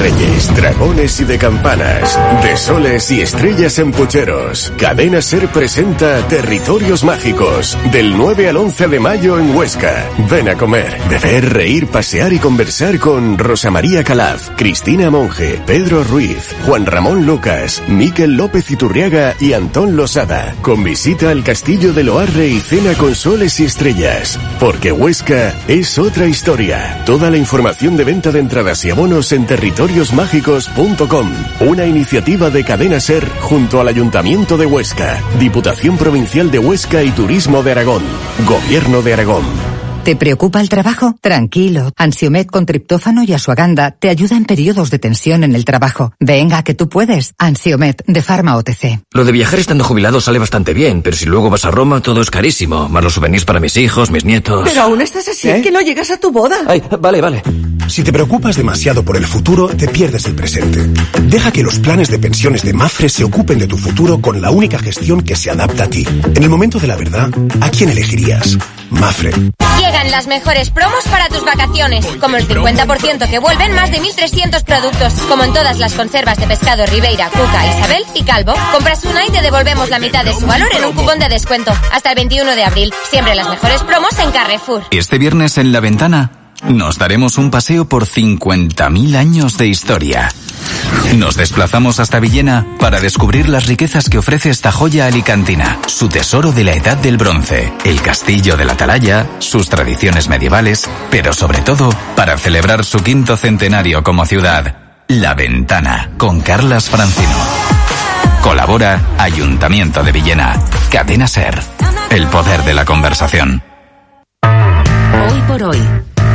reyes, dragones y de campanas, de soles y estrellas en pucheros. Cadena SER presenta Territorios Mágicos, del 9 al 11 de mayo en Huesca. Ven a comer, beber, reír, pasear y conversar con Rosa María Calaf, Cristina Monge, Pedro Ruiz, Juan Ramón Lucas, Miquel López Iturriaga y Antón Losada. Con visita al Castillo de Loarre y cena con soles y estrellas. Porque Huesca es otra historia. Toda la información de venta de entradas y abonos en territoriosmágicos.com. Una iniciativa de Cadena SER junto al Ayuntamiento de Huesca, Diputación Provincial de Huesca y Turismo de Aragón. Gobierno de Aragón. ¿Te preocupa el trabajo? Tranquilo. Ansiomed con triptófano y asuaganda te ayuda en periodos de tensión en el trabajo. Venga, que tú puedes. Ansiomed, de Pharma OTC. Lo de viajar estando jubilado sale bastante bien, pero si luego vas a Roma todo es carísimo. Más los souvenirs para mis hijos, mis nietos... Pero aún estás así, que no llegas a tu boda. Ay, vale. Si te preocupas demasiado por el futuro, te pierdes el presente. Deja que los planes de pensiones de Mafre se ocupen de tu futuro con la única gestión que se adapta a ti. En el momento de la verdad, ¿a quién elegirías? Mafre. Llegan las mejores promos para tus vacaciones, como el 50% que vuelven más de 1.300 productos, como en todas las conservas de pescado Ribeira, Cuca, Isabel y Calvo. Compras una y te devolvemos la mitad de su valor en un cupón de descuento. Hasta el 21 de abril. Siempre las mejores promos en Carrefour. Este viernes en La Ventana nos daremos un paseo por 50.000 años de historia. Nos desplazamos hasta Villena para descubrir las riquezas que ofrece esta joya alicantina, su tesoro de la Edad del Bronce, el castillo de la Atalaya, sus tradiciones medievales, pero sobre todo para celebrar su 5º centenario como ciudad. La Ventana, con Carlas Francino. Colabora Ayuntamiento de Villena. Cadena SER. El poder de la conversación. Hoy por hoy.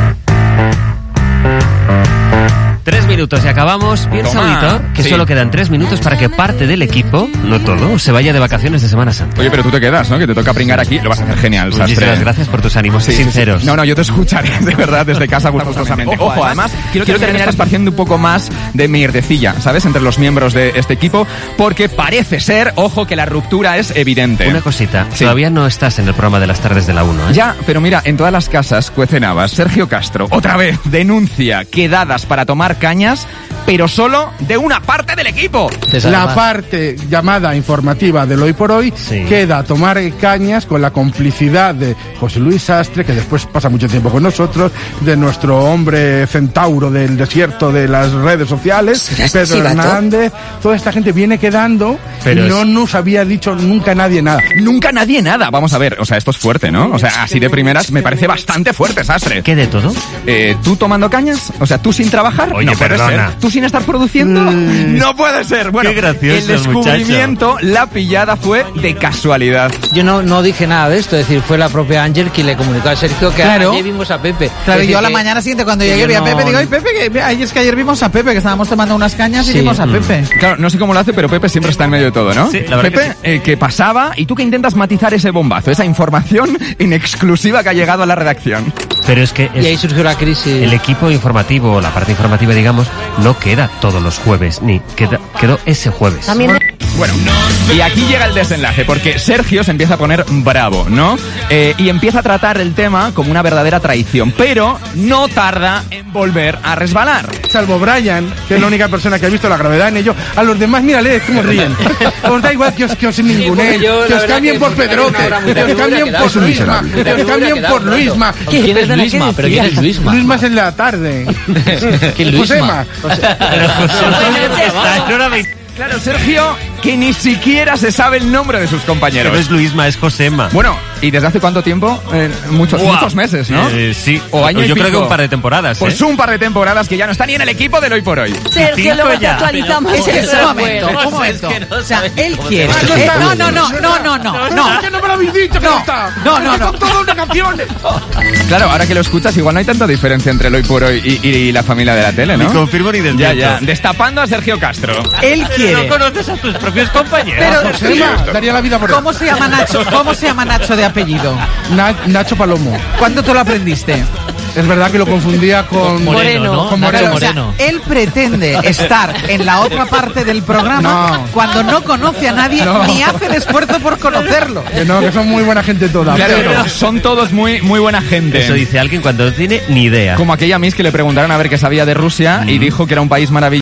3 minutos y acabamos. Piensa, auditor, que solo quedan 3 minutos para que parte del equipo, no todo, se vaya de vacaciones de Semana Santa. Oye, pero tú te quedas, ¿no? Que te toca pringar aquí. Lo vas a hacer genial, Sastre. Muchísimas gracias por tus ánimos sinceros. Sí. No, yo te escucharé, de verdad, desde casa gustosamente. Ojo, además, quiero terminar esparciendo un poco más de mierdecilla, ¿sabes? Entre los miembros de este equipo, porque parece ser, ojo, que la ruptura es evidente. Una cosita, todavía no estás en el programa de las tardes de la 1, ¿eh? Ya, pero mira, en todas las casas cuecen habas. Sergio Castro, otra vez, denuncia quedadas para tomar cañas, pero solo de una parte del equipo. La parte llamada informativa del Hoy por Hoy queda a tomar cañas con la complicidad de José Luis Sastre, que después pasa mucho tiempo con nosotros, de nuestro hombre centauro del desierto de las redes sociales, Pedro Hernández. Toda esta gente viene quedando, pero no nos había dicho nunca nadie nada. Nunca nadie nada. Vamos a ver, o sea, esto es fuerte, ¿no? O sea, así de primeras me parece bastante fuerte, Sastre. ¿Qué de todo? ¿Tú tomando cañas? O sea, ¿tú sin trabajar? Oye, no puede perdona. ser. ¿Tú sin estar produciendo? No puede ser. Bueno, qué gracioso, el descubrimiento, muchacho. La pillada fue de casualidad. Yo no dije nada de esto, es decir, fue la propia Ángel quien le comunicó a Sergio que ayer vimos a Pepe. Claro, yo a la mañana siguiente cuando llegué vi a Pepe, digo, ay Pepe, es que ayer vimos a Pepe, que estábamos tomando unas cañas y vimos a Pepe. Claro, no sé cómo lo hace, pero Pepe siempre está en medio de todo, ¿no? Sí, la verdad Pepe, que pasaba, y tú que intentas matizar ese bombazo, esa información en exclusiva que ha llegado a la redacción. Pero es que... Y ahí surgió la crisis. El equipo informativo, la parte informativa, digamos, no queda todos los jueves, ni quedó ese jueves. También... Bueno, y aquí llega el desenlace, porque Sergio se empieza a poner bravo, ¿no? Y empieza a tratar el tema como una verdadera traición, pero no tarda en volver a resbalar. Salvo Brian, que es la única persona que ha visto la gravedad en ello. A los demás, mírale, cómo ríen. Os da igual que os ningunen, que os cambien por Pedrote, que os cambien por Luisma, que os cambien por Luisma. ¿Quién es Luisma? ¿Pero quién es Luisma? Luisma es en la tarde. ¿Quién Luisma? Claro, Sergio, que ni siquiera se sabe el nombre de sus compañeros. No es Luisma, es Josema. Bueno, ¿y desde hace cuánto tiempo? Muchos meses, ¿no? Sí, o año yo y pico. creo que un par de temporadas. Pues un par de temporadas que ya no está ni en el equipo del Hoy por Hoy. Sergio, luego te actualizamos. Un momento. O sea, él quiere. No. Que no me lo habéis dicho que no está. No. Son todas vacaciones. Claro, ahora que lo escuchas, igual no hay tanta diferencia entre el Hoy por Hoy y la familia de la tele, ¿no? Ni confirmo ni desmiento. Ya. Destapando a Sergio Castro. Él quiere. No conoces a tus propios compañeros. Pero daría la vida por él. ¿Cómo se llama Nacho de apellido? Nacho Palomo. ¿Cuándo te lo aprendiste? Es verdad que lo confundía con Moreno, ¿no? Con Moreno. O sea, él pretende estar en la otra parte del programa cuando no conoce a nadie ni hace el esfuerzo por conocerlo. Que son muy buena gente toda. Claro, pero son todos muy buena gente. Eso dice alguien cuando no tiene ni idea. Como aquella Miss que le preguntaron a ver qué sabía de Rusia y dijo que era un país maravilloso.